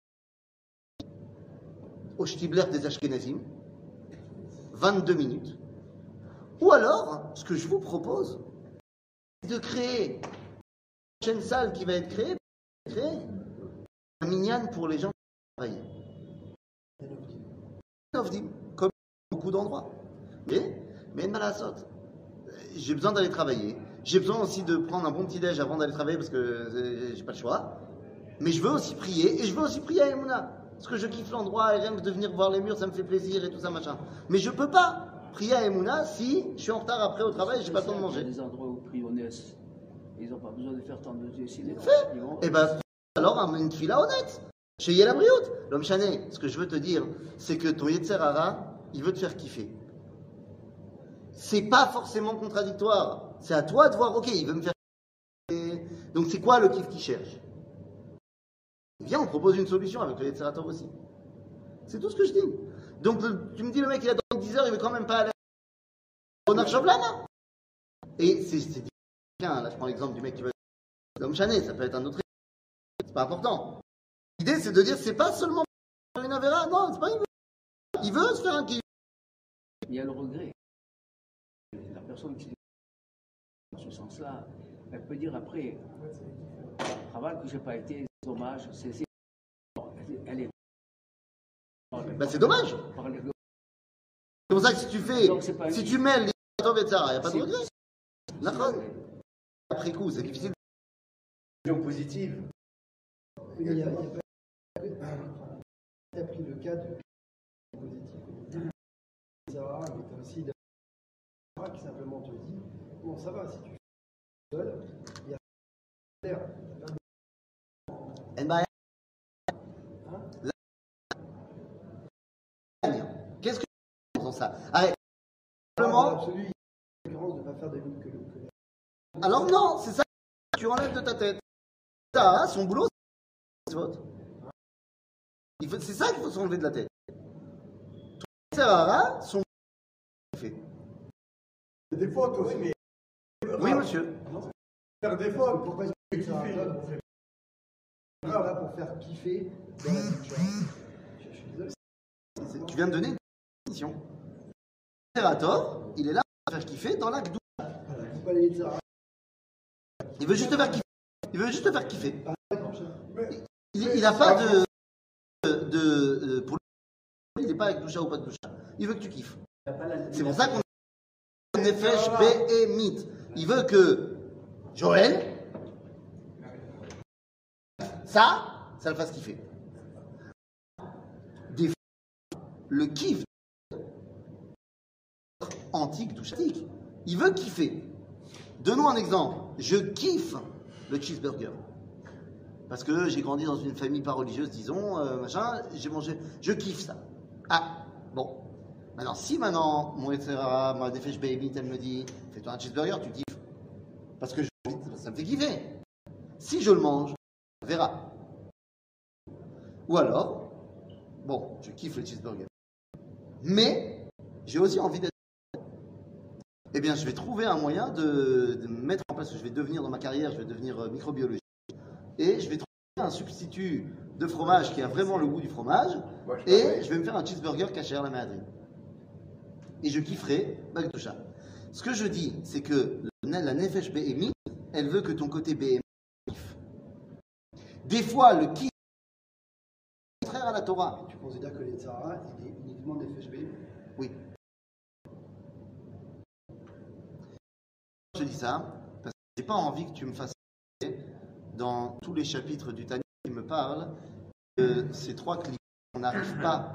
au Shtibler des Ashkenazim, vingt-deux minutes. Ou alors, ce que je vous propose, c'est de créer une prochaine salle qui va être créée, créer un minyan pour les gens qui travaillent. Un ovdim, comme beaucoup d'endroits. Mais, mais Malasot, j'ai besoin d'aller travailler. J'ai besoin aussi de prendre un bon petit déj avant d'aller travailler parce que euh, j'ai pas le choix. Mais je veux aussi prier, et je veux aussi prier à Emouna. Parce que je kiffe l'endroit, et rien que de venir voir les murs, ça me fait plaisir et tout ça, machin. Mais je peux pas prier à Emouna si je suis en retard après au travail et j'ai pas le temps de Il y a manger. des endroits où prient au N E S. Ils n'ont pas besoin de faire tant de décider. Fait. Et ben, alors, amène une fila honnête. Chez Yel Abriout. L'homme chané, ce que je veux te dire, c'est que ton Yetzer Hara, il veut te faire kiffer. C'est pas forcément contradictoire. C'est à toi de voir, ok, il veut me faire kiffer. Donc, c'est quoi le kiff qu'il cherche? Viens, on propose une solution avec le Yetzer Hara aussi. C'est tout ce que je dis. Donc, le- tu me dis, le mec, il a dormi dix heures, il veut quand même pas aller au Narchavlama. Et c'est c'est difficile. Là, je prends l'exemple du mec qui veut. L'homme chané, ça peut être un autre. C'est pas important. L'idée, c'est de dire, c'est pas seulement une avéra, non, c'est pas il veut. Il veut se faire un kiff. Il y a le regret. La personne qui dans ce sens-là, elle peut dire après, le travail que je n'ai pas été, c'est dommage, c'est, c'est- elle est. Ben, c'est dommage. Par les- C'est pour ça que si tu fais, Donc, c'est pas si une- tu mêles les Tov et Tzara, il n'y a pas de C'est- regret. La phrase. Après coup, c'est difficile. Vision positive. Il y a, il y a pas- il a pris le cas de positif. Sarah, mais tu as aussi Sarah qui simplement te dit bon, ça va, si tu fais seul, il y a l'air. Eh ben, dans ça. Arrête. Dans Simplement. l'absolu, il y a une concurrence de ne pas faire des que, que, que... Alors non, c'est ça que tu enlèves de ta tête. Ça, son boulot, c'est votre. Il faut- C'est ça qu'il faut s'enlever de la tête. Tout Serrara, son boulot, fait. Il y a des fautes aussi. Oui, Oui, monsieur. Faire des fautes. Pourquoi Mais est-ce que kiffer. Sarah Todd est là pour faire kiffer dans la culture? Je je suis désolé. C'est- Tu viens de donner une définition. Impérator, il est là pour faire kiffer dans l'acte. Il faut pas les Sarah. Il veut juste te faire kiffer. Il veut juste te faire kiffer. D'accord, chef. Mais Il n'a pas de. de, de- pour lui, il n'est pas avec doucha ou pas de doucha. Il veut que tu kiffes. Il n'a pas la- C'est pour ça qu'on a Nefesh Behemit. Il veut que Joël, ça, ça le fasse kiffer. Des fois, le kiff antique, douchatique. Il veut kiffer. Donnons un exemple. Je kiffe le cheeseburger. Parce que j'ai grandi dans une famille pas religieuse, disons, euh, machin, j'ai mangé, je kiffe ça. Ah, bon. Maintenant, si maintenant, mon et cetera, ma Nefesh Behemit, elle me dit, fais-toi un cheeseburger, tu kiffes. Parce que je- ça me fait kiffer. Si je le mange, on verra. Ou alors, bon, je kiffe le cheeseburger. Mais, j'ai aussi envie d'être. Eh bien, je vais trouver un moyen de, de mettre en place, je vais devenir dans ma carrière, je vais devenir euh, microbiologiste. Et je vais trouver un substitut de fromage qui a vraiment le goût du fromage. moi, je Et pareil. je vais me faire un cheeseburger caché à la Madrid. Et je kifferai Bagdoucha. Ce que je dis, c'est que la Nefesh Behemit, elle veut que ton côté Behemit kiffe. Des fois, le kiff est contraire à la Torah. Tu considères que les Sarah, il est uniquement des F H B? Oui. Je dis ça parce que j'ai pas envie que tu me fasses dans tous les chapitres du Tanya qui me parlent de ces trois clips. On n'arrive pas.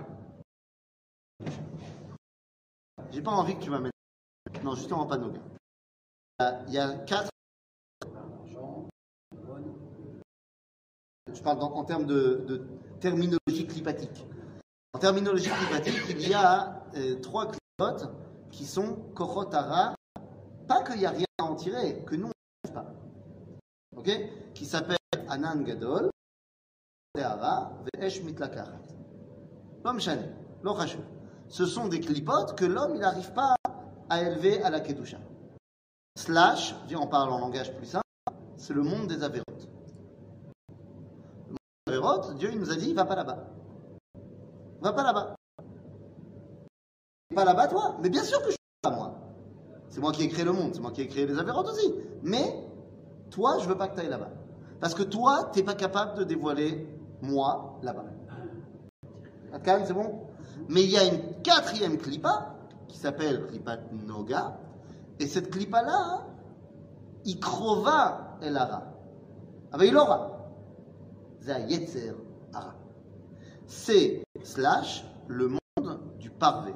J'ai pas envie que tu m'amènes. Non, justement pas de Noga. Il y a- Il y a quatre. Argent, bonne. Je parle dans- en termes de, de terminologie clipatique. En terminologie clipatique, il y a euh, trois clipotes qui sont Kochotara. Pas qu'il n'y a rien à en tirer, que nous on ne pas. Ok? Qui s'appelle Anan Gadol, Tehara, Ve'esh Mitlakarat. L'homme chani, l'Ochashu. Ce sont des clipotes que l'homme il n'arrive pas à élever à la Kedusha. Slash, viens, on parle en langage plus simple, c'est le monde des avérotes. Le monde des avérotes, Dieu il nous a dit, va pas là-bas. Va pas là-bas. Pas là-bas toi? Mais bien sûr que je suis pas moi. C'est moi qui ai créé le monde, c'est moi qui ai créé les avérotes aussi. Mais toi, je veux pas que tu ailles là-bas. Parce que toi, tu n'es pas capable de dévoiler moi là-bas. Atkan, c'est bon? Mais il y a une quatrième clipa qui s'appelle Klipat Noga. Et cette clipa-là, Ikrova El Hara. Avec il aura. Za Yetzer Hara. C'est slash le monde du parvé.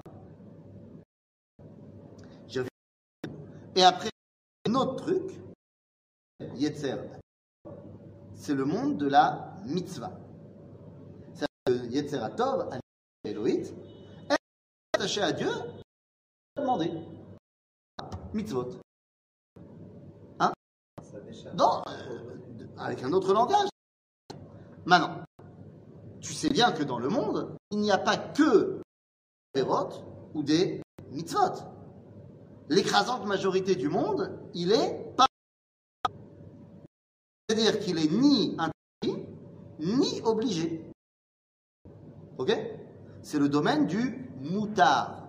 J'ai vu. Et après, un autre truc, Yetzer, c'est le monde de la mitzvah. C'est le Yetzer Tov, Elohit, est attaché à Dieu, demander mitzvot. Hein? Ça déchappe. Non, euh, avec un autre langage. Maintenant, tu sais bien que dans le monde, il n'y a pas que des votes ou des mitzvot. L'écrasante majorité du monde, il est pas. C'est-à-dire qu'il est ni interdit, ni obligé. Ok? C'est le domaine du moutar.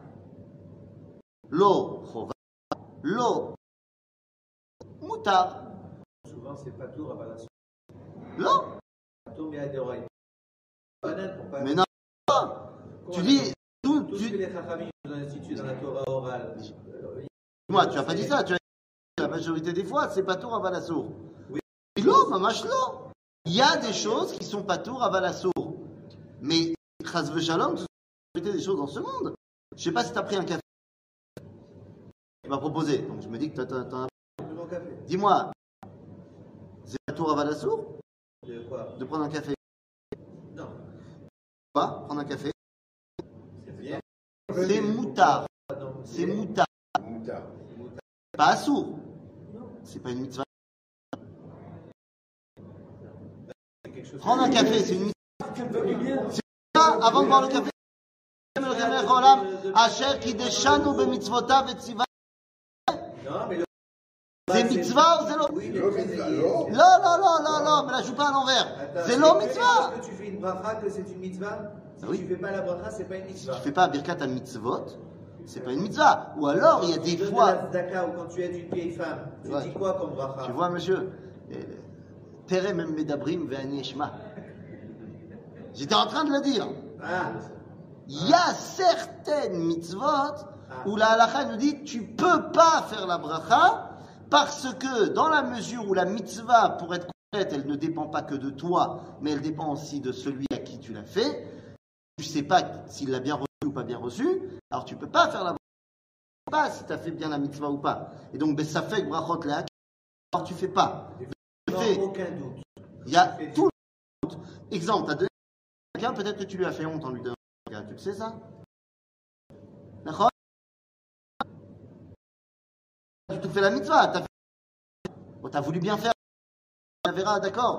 Lo chova, lo moutar. Souvent, c'est pas tout à Valasso. Lo. Tout mais à des oreilles. Banane pour pas. Mais non, tu dis tout. Tout ce que Tu... les Chachamim nous ont institué dans la Torah orale. euh, Moi, tu n'as pas dit ça. Tu as dit la majorité des fois, c'est pas tour à Valassour. Oui. Lo, mamash lo. Il y a des choses qui sont pas tour à Valassour. Mais Chas v'Shalom, c'est la majorité des choses dans ce monde. Je sais pas si tu as pris un café. Tu m'as proposé, donc je me dis que tu en as. de mon café. Dis-moi, c'est pas tour à Valassour De quoi? de prendre un café? Non. Pas prendre un café? C'est bien. C'est moutard. C'est moutard. Moutar. Pas assourd. C'est pas une mitzvah. Prendre un café, c'est une mitzvah. C'est une mitzvah avant de boire le café. Asher ki deshanu b'mitzvotav et tziva. Non, mais le. C'est mitzvah ou c'est lo? Oui, Le mitzvah, non. Non, non, non, non, non, mais là, joue pas à l'envers. Attends, C'est lo est-ce mitzvah. que tu fais une bracha que c'est une mitzvah? Si Oui. tu fais pas la bracha, c'est pas une Si mitzvah. tu fais pas birkat à mitzvot, c'est pas une mitzvah. Ou alors, il y a des Tu donnes fois. de la tzedaka, ou quand tu aides une vieille femme, tu Ouais. dis quoi comme bracha? Tu vois, monsieur, Tere mem medabrim ve'ani eshma. J'étais en train de le dire. Ah, Il y a certaines mitzvot où la halakha nous dit tu peux pas faire la bracha parce que dans la mesure où la mitzvah, pour être complète, elle ne dépend pas que de toi, mais elle dépend aussi de celui à qui tu l'as fait. Tu sais pas s'il l'a bien reçu ou pas bien reçu, alors tu peux pas faire la bracha. Tu sais pas si tu as fait bien la mitzvah ou pas. Et donc, ben, ça fait que brachot le'ak, alors tu fais pas. Tu sans fais. aucun doute. Il y a tout le monde. Exemple, tu as donné à quelqu'un, peut-être que tu lui as fait honte en lui donnant. Tu le sais ça? D'accord? Tu te fais la mitzvah, t'as fait... oh, t'as voulu bien faire. On verra, d'accord?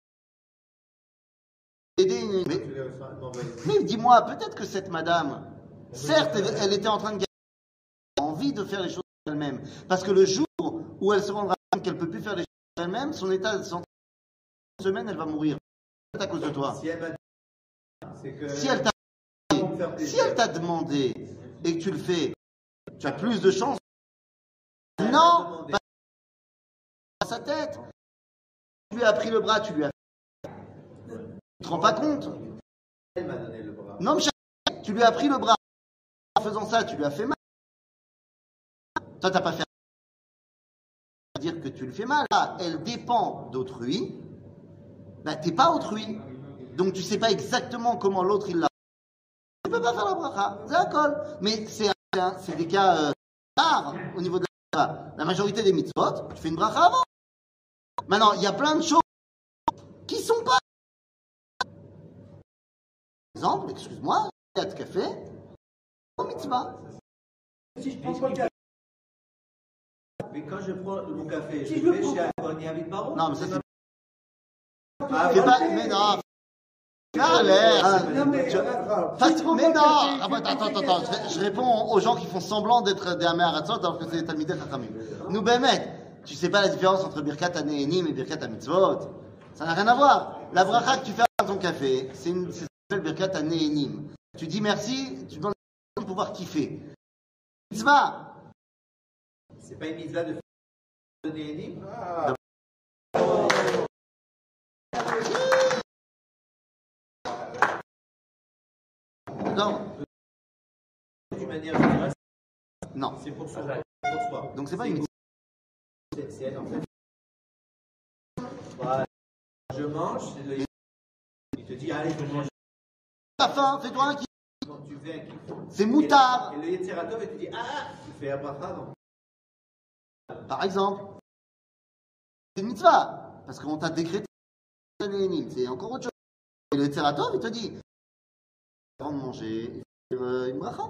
Aider une... Mais, Tu l'as envoyé. mais dis-moi, peut-être que cette madame, certes, elle, elle était en train de gagner, elle a envie de faire les choses elle-même. Parce que le jour où elle se rendra compte qu'elle ne peut plus faire les choses elle-même, son état de santé, une semaine, elle va mourir. C'est à cause de toi. Si elle m'a dit, c'est que. Si elle t'a pour me faire Si plaisir. elle t'a demandé et que tu le fais, tu as plus de chances. Elle m'a Non, demandé. pas à sa tête. Tu lui as pris le bras, tu lui as fait. Tu te rends pas compte? Elle m'a donné le bras. Non, mais tu lui as pris le bras. En faisant ça, tu lui as fait mal. Toi, t'as pas fait. Dire que tu le fais mal. Là, elle dépend d'autrui. Ben, t'es pas autrui. Donc, tu sais pas exactement comment l'autre il l'a. Tu peux pas faire la bracha. D'accord. Mais c'est un- c'est des cas euh, rares au niveau de la bracha. La majorité des mitzvot, tu fais une bracha avant. Maintenant, il y a plein de choses qui sont pas. Par exemple, excuse-moi, il y a de café au mitzvah. Si je prends pas le café, Mais quand je prends mon café, Si je je le vais prends chez Abroni avec Baron. Non, mais ça c'est. Ah, Fais ouais. pas. Mais non. Allez. ah, non mais je- euh, Fast- si je prends mais pas non. le café, Ah, bah, je attends, fais attends, quelque attends. chose. Je, je réponds aux gens qui font semblant d'être des Amé Haratzot alors que c'est des Talmidei Chachamim. Nous, Bémet, tu sais pas la différence entre Birkat Hanehenim et Birkat Mitzvot. Ça n'a rien à voir. La bracha que tu fais dans ton café, c'est une, c'est ce qu'on appelle Birkat Hanehenim. Tu dis merci, tu donnes le pouvoir kiffer. Mitzvah. C'est pas une mitzvah de donner une hymne. Ah, Non. D'une manière générale, Non. c'est pour soi. C'est pour soi. Donc c'est pas une mitzvah. C'est c'est elle en fait. Voilà. Je mange, c'est le- il te dit allez, je mange. T'as faim, fais-toi un kiff. Quand tu fais un kiff. C'est moutard. Et le Yetzeratov, il te dit ah, tu fais un bracha, non. Par exemple, c'est une mitzvah, parce qu'on t'a décrété Hanehenim, c'est encore autre chose. Et le Tzeratov, il te dit, avant de manger, il faut faire une bracha.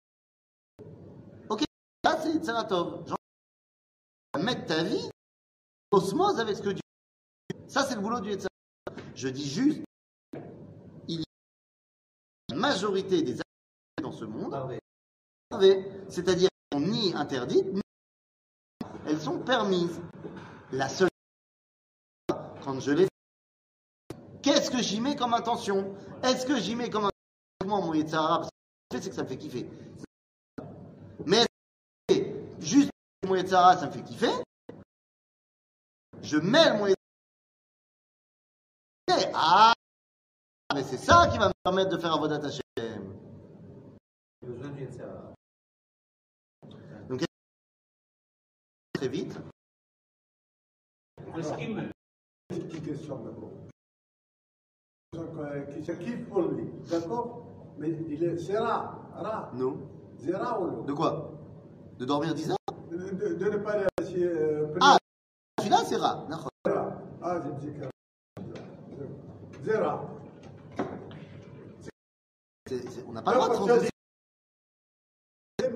Ok, là c'est Tzeratov. Genre, mettre ta vie en osmose avec ce que Dieu dit. Ça c'est le boulot du Tzeratov. Je dis juste, il y a une majorité des activités dans ce monde, Parfait. c'est-à-dire qu'elles sont ni interdites, ni elles sont permises. La seule quand je les fais, qu'est-ce que j'y mets comme intention? Est-ce que j'y mets comme intention mon Yetzirah? Parce que ce que je fais, c'est que ça me fait kiffer. Mais est-ce que juste mon Yetzirah, ça me fait kiffer? Je mets mon Yetzirah. Ah, mais c'est ça qui va me permettre de faire Avodat Hashem. J'ai besoin du Yetzirah. Donc, très vite. Une petite question d'abord. Qui se kiffe pour lui, d'accord? Mais il est, c'est rare, rare. Non. C'est rare ou non? De quoi? De dormir dix heures? De, de, de ne pas aller à chez, euh, Ah, celui-là, c'est rare. D'accord. Ah, je me dis que c'est rare. C'est- c'est- on n'a pas le droit de Non, parce que rentrer.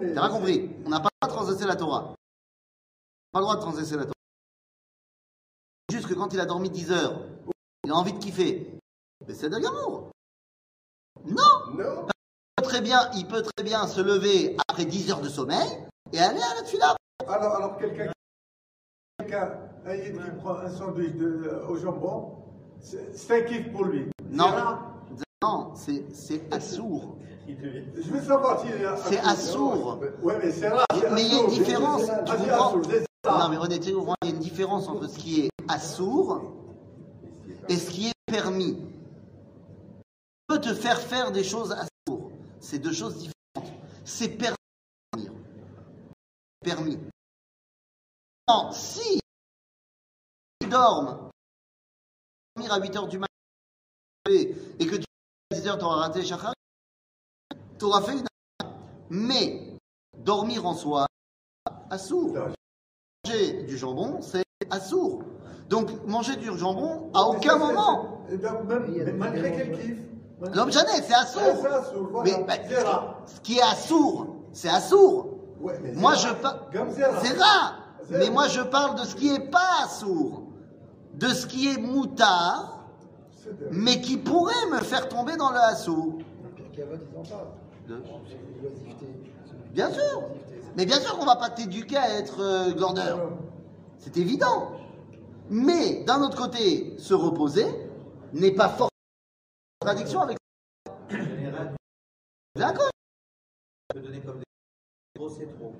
mais. T'as pas compris. On n'a pas le droit de transgresser la Torah. On n'a pas le droit de transgresser la Torah. Juste que quand il a dormi dix heures, il a envie de kiffer. Mais c'est de l'amour. Non. Non. Il peut très bien, il peut très bien se lever après dix heures de sommeil et aller à la tefila. Alors, alors quelqu'un quelqu'un, un yid qui prend un sandwich de, au jambon, c'est c'est un kiff pour lui. Non. C'est rare. Non, c'est, c'est assourd. Il devient. Je veux savoir si. C'est assourd. Oui, mais c'est rare. c'est Mais il y a une assourd. différence. Ah, Tu c'est comprends? assourd, c'est ça. Non, mais honnêtement, il y a une différence entre ce qui est assourd et ce qui est permis. Tu peux te faire faire des choses assourd. C'est deux choses différentes. C'est permis. Permis. Non, si tu dormes, dormir à huit heures du matin et que tu à dix heures, tu auras raté le shachar, tu auras fait une. Mais dormir en soi, assourd. Manger du jambon, c'est assourd. Donc manger du jambon, à aucun moment. Et donc, même, mais malgré qu'elle kiffe. L'homme Janet, c'est Ah, assourd. c'est assourd, voilà. Mais bah, C'est rare. ce qui est assourd, c'est assourd. Ouais, mais c'est Moi, rare. je parle. Comme c'est rare. C'est rare. C'est Mais rare. moi, je parle de ce qui est pas assourd. De ce qui est moutard, C'est de- mais qui pourrait me faire tomber dans le assourd. Pierre Cavot, ils en parlent. De- C'est l'oisiveté. Bien sûr. Mais bien sûr qu'on va pas t'éduquer à être euh, glandeur. C'est évident. Mais d'un autre côté, se reposer n'est pas forcément en contradiction avec. En général, D'accord. tu peux donner comme des. Trop, c'est trop.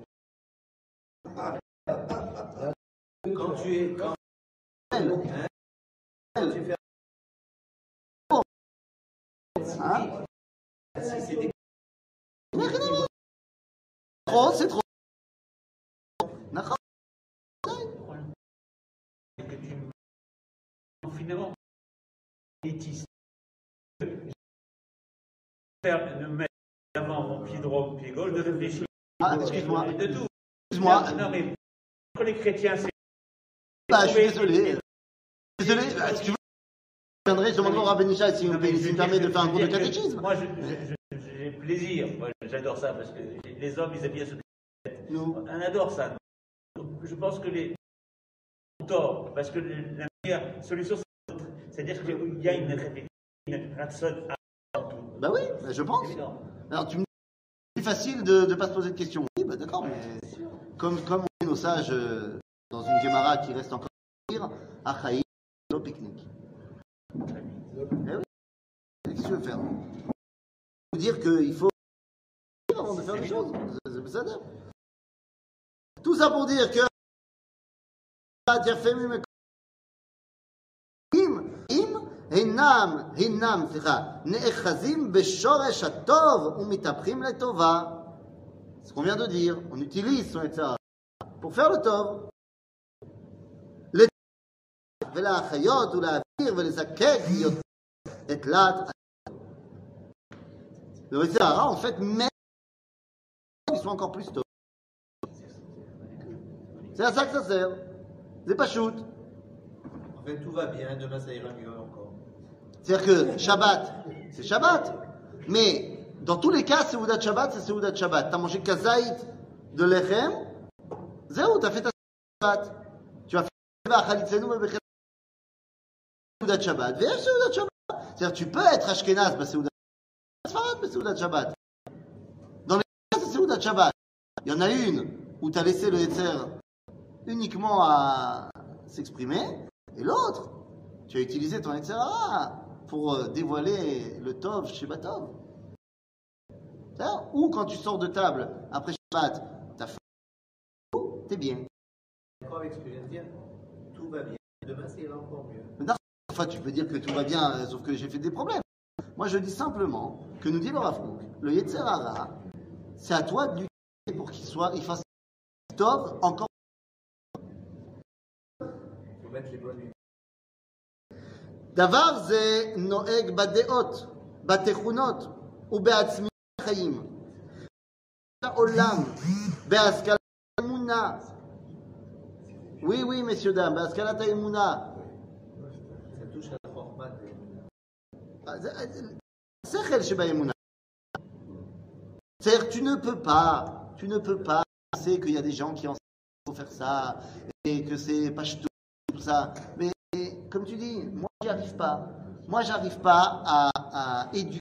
Quand tu es. Quand, hein, quand tu fais. Hein? Si c'est des. Trop, c'est trop. D'accord. C'est que tu finalement élitiste. Faire de mettre avant mon pied droit mon pied gauche, de réfléchir. Ah, excuse-moi. De tout. Excuse-moi. Non, mais pour les chrétiens, c'est. Bah, je suis désolé. Désolé. Bah, si tu veux, je viendrai, je demanderai au Rav Benisha si Non, on mais peut- je s'il me veux permet dire de que- faire un je cours veux de dire que catéchisme. Moi, je- je- je- j'ai plaisir. Moi, j'adore ça parce que les hommes, ils aiment bien se. Nous. On adore ça. Je pense que les ont tort parce que la meilleure solution, c'est l'autre. C'est-à-dire qu'il y a une réflexion, une ratson à tout. Bah oui, bah, je pense. Évident. Alors tu me dis c'est facile de ne pas se poser de questions. Oui, bah d'accord, mais comme, comme on dit nos sages euh, dans une Gemara qui reste encore à lire, Achaï, au pique-nique. Eh oui, qu'est-ce que tu veux faire? Faut dire qu'il faut avant de faire des choses. C'est- c'est ça, dire. Tout ça pour dire que הינם, הינם, סליחה, נאחזים בשורש הטוב ומתהפכים לטובה. C'est ce qu'on vient de dire. On utilise son etzara pour faire le tov. ולהחיות ולהעביר ולזקק את להט. Le etzara, en fait, même ils sont encore plus tov. C'est à ça que ça sert. C'est pas shoot. En fait, tout va bien, demain ça ira mieux encore. C'est-à-dire que Shabbat, c'est Shabbat. Mais dans tous les cas, Seudat Shabbat, c'est Seudat Shabbat. Tu as mangé kazaït de lechem, zéro, tu as fait ta Shabbat. Tu as fait Seudat Shabbat. Viens Seudat Shabbat. C'est-à-dire tu peux être Ashkenaz, bah, Seudat Shabbat, mais Seudat Shabbat. Dans les cas, c'est Seudat Shabbat. Il y en a une où tu as laissé le Yetzer uniquement à s'exprimer, et l'autre, tu as utilisé ton Yetzer Hara pour euh, dévoiler le Tov chez Batov. Ou quand tu sors de table après Shabbat, t'as fait, t'es bien. D'accord avec ce que je viens de dire, tout va bien, demain ça ira encore mieux. Enfin, tu peux dire que tout va bien, euh, sauf que j'ai fait des problèmes. Moi, je dis simplement que nous dit le Rav Kook, le Yetzer Hara, c'est à toi de l'utiliser pour qu'il soit, il fasse Tov encore. Il faut mettre les bonnes lumières. דבר זה נוהג בדעות, בתכונות ובעצמיות החיים. העולם, בהשכלת האמונה. Oui, oui, messieurs, dames, בהשכלת האמונה. Ça touche à la format de. שכל שבאמונה. C'est-à-dire, tu ne peux pas Tu ne peux pas penser qu'il y a des gens qui enseignent qu'il faut faire ça et que c'est pas tout, tout ça. Mais comme tu dis, moi, j'y arrive pas. Moi, j'arrive pas à, à éduquer